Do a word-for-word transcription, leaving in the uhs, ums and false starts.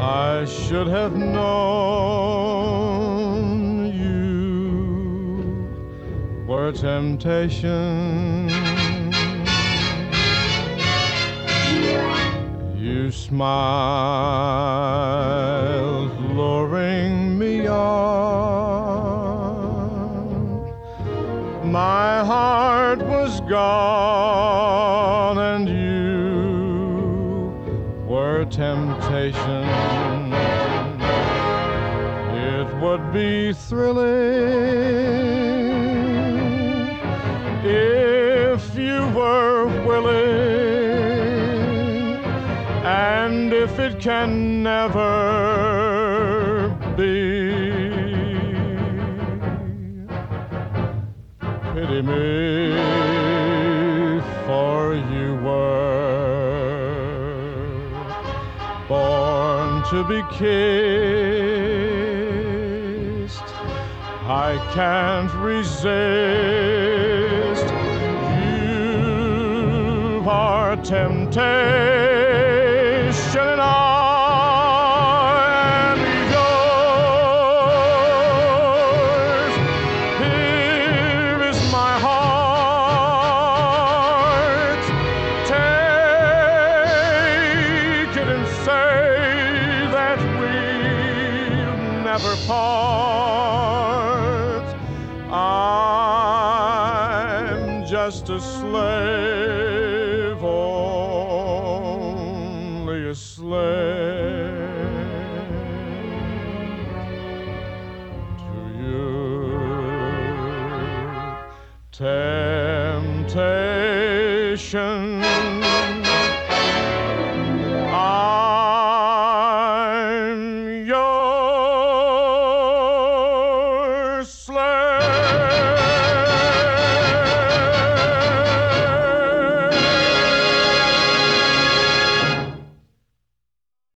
I should have known you were temptation. You smiled, luring me on. My heart was gone, and you were temptation. It would be thrilling if you were willing, and if it can never be, pity me, for you were born to be kissed. I can't resist. You are temptation, and I am yours. Here is my heart. Take it and say that we'll never part. I'm just a slave, only a slave to you. Temptation.